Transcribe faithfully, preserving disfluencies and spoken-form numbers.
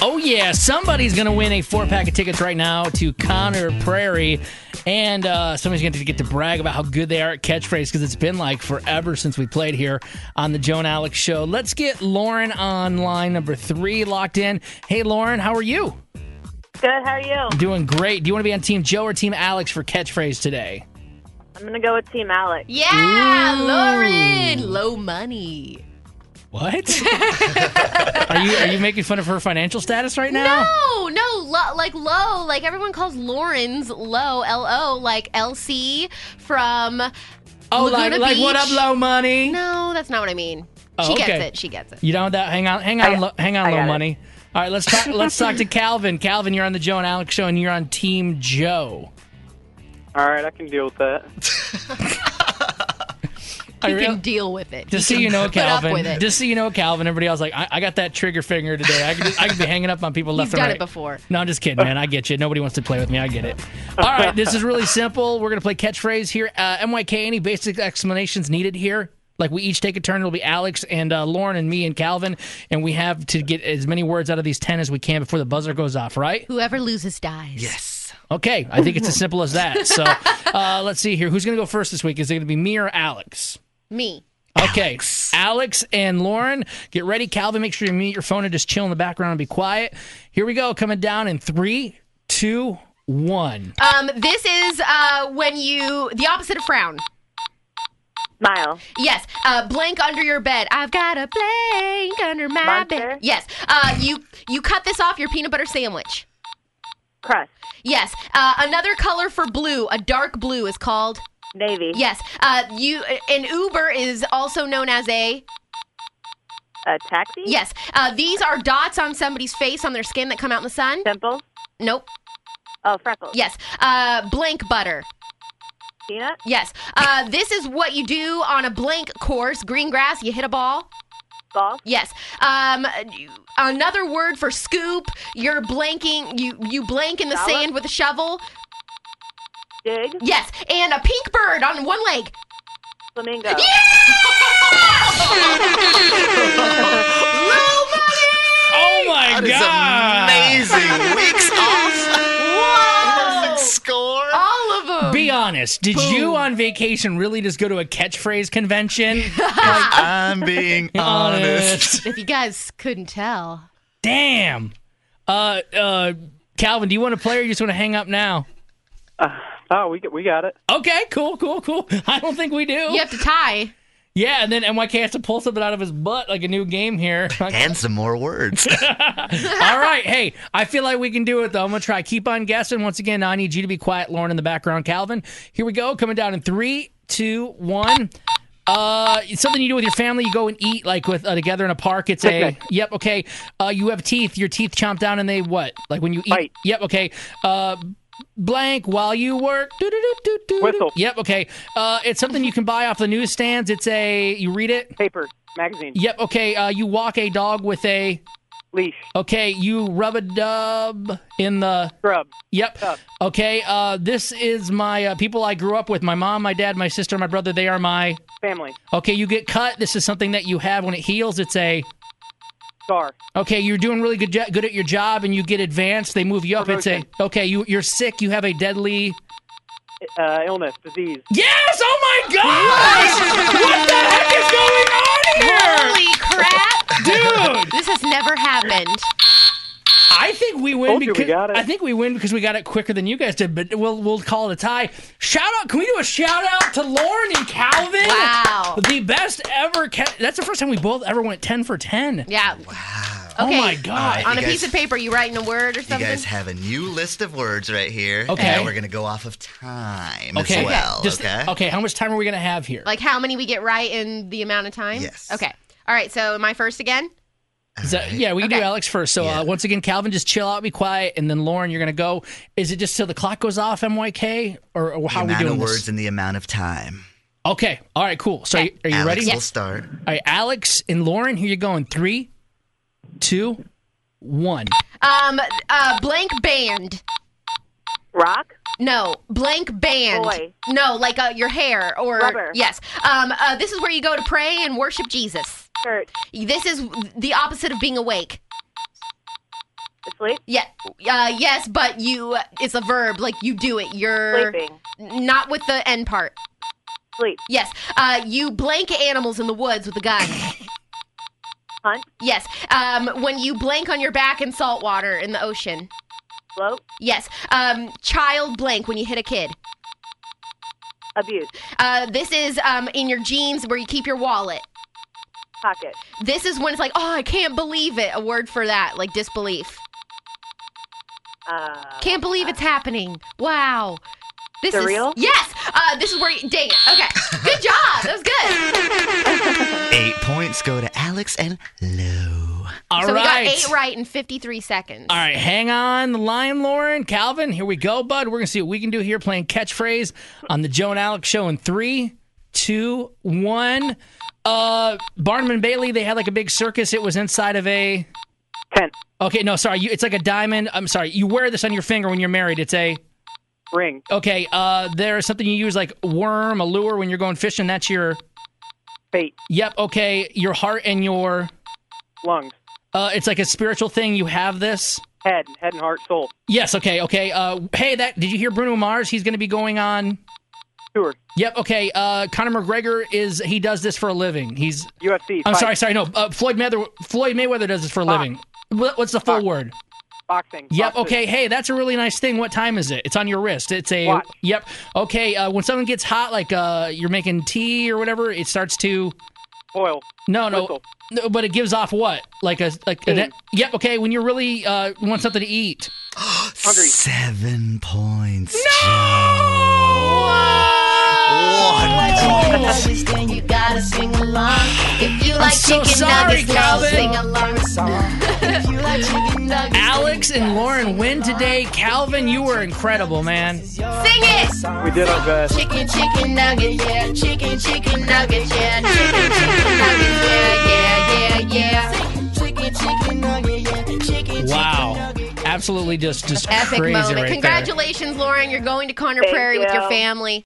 Oh, yeah. Somebody's going to win a four-pack of tickets right now to Conner Prairie. And uh, somebody's going to get to brag about how good they are at catchphrase because it's been like forever since we played here on the Joe and Alex Show. Let's get Lauren on line number three locked in. Hey, Lauren, how are you? Good. How are you? Doing great. Do you want to be on Team Joe or Team Alex for catchphrase today? I'm going to go with Team Alex. Yeah, Ooh. Lauren. Low money. What? are you are you making fun of her financial status right now? No, no, lo- like low. Like everyone calls Lauren's low, L O, like L C from Oh, Laguna like, like what up, Beach. low money? No, that's not what I mean. Oh, she okay. gets it. She gets it. You down with that? Hang on, hang on, I- lo- hang on, I low got it. money. All right, let's talk. Let's talk to Calvin. Calvin, you're on the Joe and Alex Show, and you're on Team Joe. All right, I can deal with that. I He real- can deal with it. Just He so can you know, put up Calvin. with it. Just so you know, Calvin. Everybody else like, I, I got that trigger finger today. I could, just, I could be hanging up on people left You've and done right. it before. No, I'm just kidding, man. I get you. Nobody wants to play with me. I get it. All right, this is really simple. We're gonna play catchphrase here. Uh, M Y K. Any basic explanations needed here? Like we each take a turn. It'll be Alex and uh, Lauren and me and Calvin, and we have to get as many words out of these ten as we can before the buzzer goes off. Right? Whoever loses dies. Yes. Okay. I think it's as simple as that. So uh, let's see here. Who's gonna go first this week? Is it gonna be me or Alex? Me. Okay, Alex. Alex and Lauren, get ready. Calvin, make sure you mute your phone and just chill in the background and be quiet. Here we go. Coming down in three, two, one. Um, this is uh when you the opposite of frown. Smile. Yes. Uh, blank under your bed. I've got a blank under my Monster. bed. Yes. Uh, you you cut this off your peanut butter sandwich. Crust. Yes. Uh, another color for blue, a dark blue, is called. Navy. Yes. Uh, you an Uber is also known as a. A taxi. Yes. Uh, these are dots on somebody's face on their skin that come out in the sun. Dimple. Nope. Oh, freckles. Yes. Uh, blank butter. Peanut. Yes. Uh, this is what you do on a blank course. Green grass. You hit a ball. Golf. Yes. Um, another word for scoop. You're blanking. You you blank in the Shovel? sand with a shovel. Dig. Yes. And a pink bird on one leg. Flamingo. Oh, my That is God. amazing. Weeks off. Whoa! Perfect score. All of them. Be honest. Did you on vacation really just go to a catchphrase convention? I'm being honest. If you guys couldn't tell. Damn. Uh, uh, Calvin, do you want to play or you just want to hang up now? Uh, oh, we got, we got it. Okay, cool, cool, cool. I don't think we do. You have to tie. Yeah, and then M Y K has to pull something out of his butt like a new game here. And some more words. All right. Hey, I feel like we can do it, though. I'm going to try. Keep on guessing. Once again, I need you to be quiet, Lauren, in the background. Calvin, here we go. Coming down in three, two, one. Uh, it's something you do with your family. You go and eat, like, with uh, together in a park. It's a, yep, okay. Uh, you have teeth. Your teeth chomp down and they what? Like when you eat. Bite. Yep, okay. Uh, blank while you work. Doo-doo-doo-doo-doo. Whistle. Yep, okay. Uh, it's something you can buy off the newsstands. It's a, you read it? Paper. Magazine. Yep, okay. Uh, you walk a dog with a... Leash. Okay, you rub a dub in the. Scrub. Yep. Tub. Okay, uh, this is my uh, people I grew up with. My mom, my dad, my sister, my brother. They are my. Family. Okay, you get cut. This is something that you have when it heals. It's a. Scar. Okay, you're doing really good, jo- good at your job, and you get advanced. They move you up. Promotion. It's a. Okay, you you're sick. You have a deadly. Uh, illness. Disease. Yes! Oh my gosh! What the heck is going on here, Holy crap. dude? This has never happened. I think we win Told you we because got it. I think we win because we got it quicker than you guys did. But we'll we'll call it a tie. Shout out! Can we do a shout out to Lauren and Calvin? Wow. the best ever. Ca- That's the first time we both ever went ten for ten. Yeah. Oh Okay. my god! right. On a You piece guys- of paper, you writing a word or You something? guys have a new list of words right here. Okay. And we're going to go off of time Okay. as well. Just- okay. okay. How much time are we gonna have here? Like how many we get right in the amount of time? Yes. Okay. All right. So am I first again? Is that- yeah, we can do Okay. Alex first. So Yeah. uh, once again, Calvin, just chill out, be quiet, and then Lauren, you're gonna go. Is it just till the clock goes off, M Y K, or, or how the are we amount doing of this? words and the amount of time. Okay. All right. Cool. So Okay. are you Alex ready? will Yes. start. All right, Alex and Lauren, here you go in three, two, one. Um. Uh. Blank band. Rock. No. Blank band. Boy. No. Like uh, your hair or Rubber. yes. Um. Uh, this is where you go to pray and worship Jesus. Church. This is the opposite of being awake. Sleep. Yeah, uh, yes, but you, it's a verb. Like, you do it. You're Sleeping. not with the end part. Sleep. Yes. Uh, you blank animals in the woods with a gun. Hunt. Yes. Um, when you blank on your back in salt water in the ocean. Float. Yes. Um, child blank when you hit a kid. Abuse. Uh, this is um, in your jeans where you keep your wallet. Pocket. This is when it's like, oh, I can't believe it. A word for that, like disbelief. Uh, Can't believe it's happening. Wow. This Surreal? is yes. Uh, this is where. You, dang it. Okay. Good job. That was good. Eight points go to Alex and Lou. All so right. we got eight right in fifty-three seconds. All right, hang on the line, Lauren. Calvin, here we go, bud. We're going to see what we can do here playing catchphrase on the Joe and Alex show in three, two, one. Uh, Barnum and Bailey, they had like a big circus. It was inside of a... Tent. Okay, no, sorry. You, it's like a diamond. I'm sorry. You wear this on your finger when you're married. It's a... Ring. Okay, uh, there's something you use like worm, a lure when you're going fishing. That's your... Bait. Yep, okay. Your heart and your... Lungs. Uh, it's like a spiritual thing. You have this. Head. Head and heart. Soul. Yes, okay, okay. Uh, hey, that did you hear Bruno Mars? He's going to be going on... Tour. Yep, okay. Uh, Conor McGregor, is he does this for a living. He's... U F C. I'm fight. sorry, sorry, no. Uh, Floyd Mayweather Floyd Mayweather does this for a Box. living. What- What's the full Box. word? Boxing. Yep, Boxing. okay. Hey, that's a really nice thing. What time is it? It's on your wrist. It's a... Watch. Yep. Okay, uh, when something gets hot, like uh, you're making tea or whatever, it starts to... Oil. No, no. Whistle. No, but it gives off what? Like a... like a, Steam. Yep, okay, when you're really uh, want something to eat. Hungry. Seven points. You gotta sing along. If you like so chicken sorry, nuggets, girl, Calvin. sing along. If you like chicken nuggets, Alex and Lauren win today. Calvin, you were incredible, man. sing it. We did our best. Chicken, chicken nuggets, yeah. Chicken, chicken nuggets, yeah. Chicken, chicken nuggets, yeah, yeah, yeah, yeah. Chicken, chicken nuggets, yeah. Chicken, Wow. chicken nuggets. Absolutely just, just Epic crazy moment. right there. Congratulations, Lauren. You're going to Conner Thank Prairie with your you. family.